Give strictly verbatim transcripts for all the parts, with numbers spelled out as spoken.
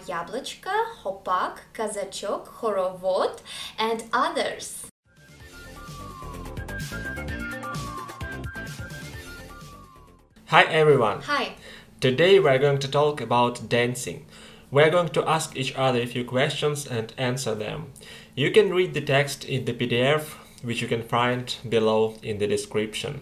Яблочко, Hopak, Kazachok, Horovod and others. Hi everyone! Hi! Today we're going to talk about dancing. We're going to ask each other a few questions and answer them. You can read the text in the P D F, which you can find below in the description.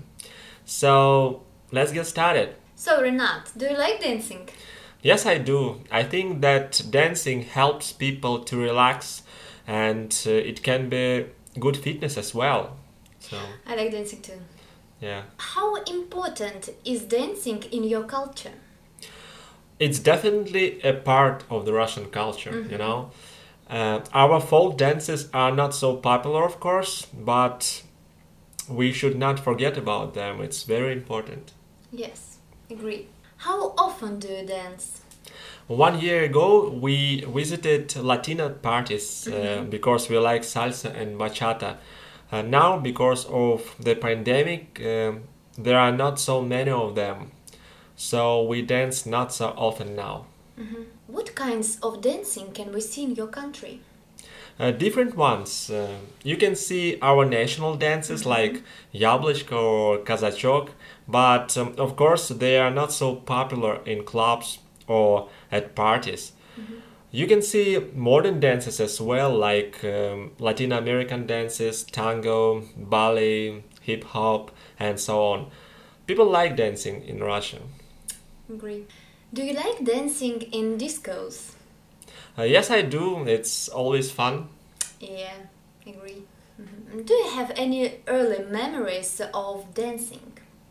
So, let's get started. So Renat, do you like dancing? Yes, I do. I think that dancing helps people to relax and uh, it can be good fitness as well. So, I like dancing too. yeah. How important is dancing in your culture? It's definitely a part of the Russian culture, Mm-hmm. you know. Uh, our folk dances are not so popular, of course, but we should not forget about them. It's very important. Yes, agree. How often do you dance? One year ago, we visited Latino parties uh, Mhm. because we like salsa and bachata. Uh, now, because of the pandemic, uh, there are not so many of them. So we dance not so often now. Mhm. What kinds of dancing can we see in your country? Uh, different ones. Uh, you can see our national dances like Yablочко or Kazachok, but um, of course they are not so popular in clubs or at parties. You can see modern dances as well, like um, Latin American dances, tango, ballet, hip hop, and so on. People like dancing in Russia. Agree. Do you like dancing in discos? Uh, yes, I do. It's always fun. Yeah, agree. Mhm. Do you have any early memories of dancing?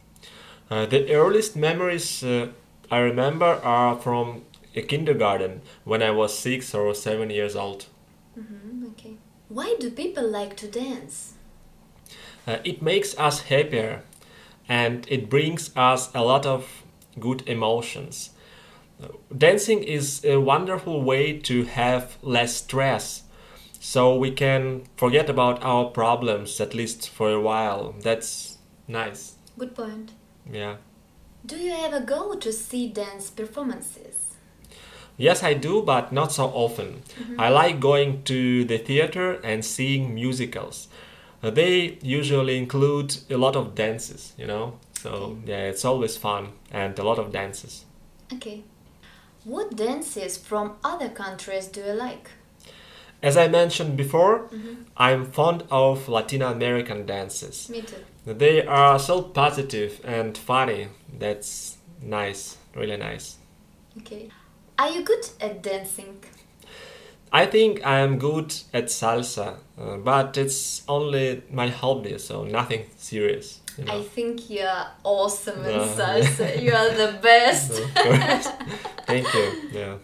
Uh, the earliest memories uh, I remember are from a kindergarten when I was six or seven years old. Mhm, okay. Why do people like to dance? Uh, it makes us happier and it brings us a lot of good emotions. Uh, Dancing is a wonderful way to have less stress, so we can forget about our problems at least for a while. That's nice. Good point. Yeah. Do you ever go to see dance performances? Yes, I do, but not so often. I like going to the theater and seeing musicals. Uh, they usually include a lot of dances, you know? So, Okay. yeah, it's always fun and a lot of dances. Okay. What dances from other countries do you like? As I mentioned before, Mhm. I'm fond of Latin American dances. Me too. They are so positive and funny. That's nice, really nice. Okay. Are you good at dancing? I think I am good at salsa, uh, but it's only my hobby, so nothing serious. You know? I think you're awesome in Uh, salsa. You are the best. Of course. Thank you. Yeah.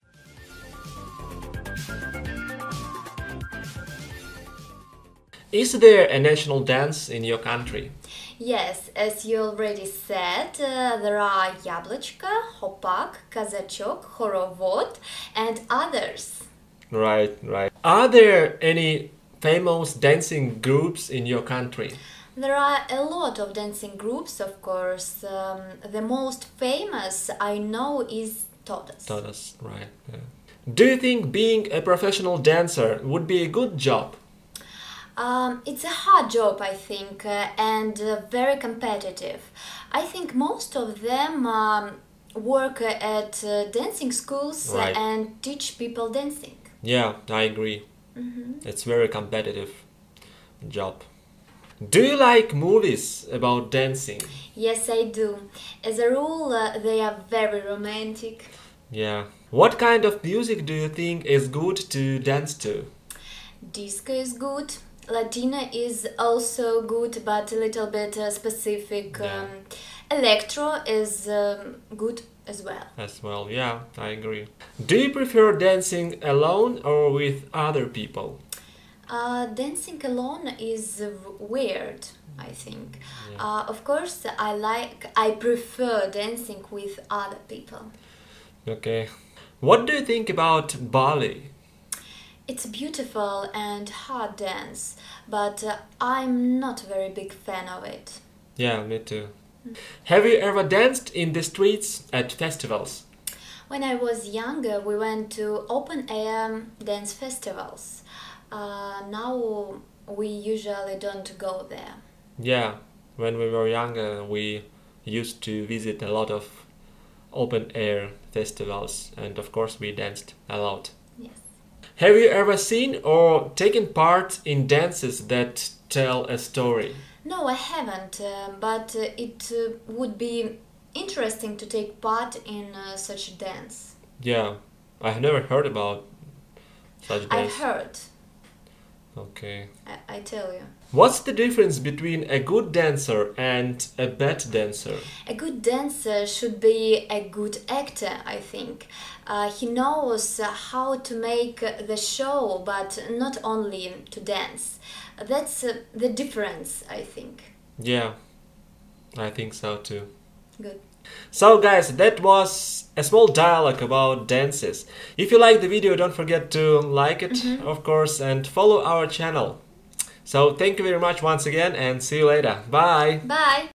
Is there a national dance in your country? Yes, as you already said, uh, there are Яблочко, Hopak, Kazachok, Horovod and others. Right, right. Are there any famous dancing groups in your country? There are a lot of dancing groups, of course. Um, the most famous I know is Todas. Todas, right. Yeah. Do you think being a professional dancer would be a good job? Um, it's a hard job, I think, uh, and uh, very competitive. I think most of them um, work uh, at uh, dancing schools uh, Right. and teach people dancing. Yeah, I agree. It's very competitive job. Do you like movies about dancing? Yes, I do. As a rule, uh, they are very romantic. Yeah. What kind of music do you think is good to dance to? Disco is good. Latina is also good, but a little bit uh, specific. Yeah. Um, electro is um, good as well. As well, yeah, I agree. Do you prefer dancing alone or with other people? Uh, dancing alone is uh, weird, I think. Yeah. Uh, of course, I like. I prefer dancing with other people. Okay. What do you think about ballet? It's a beautiful and hard dance, but uh, I'm not a very big fan of it. Yeah, me too. Have you ever danced in the streets at festivals? When I was younger, we went to open air dance festivals. Uh, now we usually don't go there. Yeah, when we were younger, we used to visit a lot of open air festivals, and of course, we danced a lot. Yes. Have you ever seen or taken part in dances that tell a story? No, I haven't, uh, but uh, it uh, would be interesting to take part in uh, such a dance. Yeah, I have never heard about such I've dance. heard, Okay. I, I tell you. What's the difference between a good dancer and a bad dancer? A good dancer should be a good actor, I think. Uh, he knows uh, how to make uh, the show, but not only to dance. That's uh, the difference, I think. Yeah, I think so too. Good. So guys, that was a small dialogue about dances. If you like the video, don't forget to like it, of course, and follow our channel. So thank you very much once again and see you later. Bye! Bye!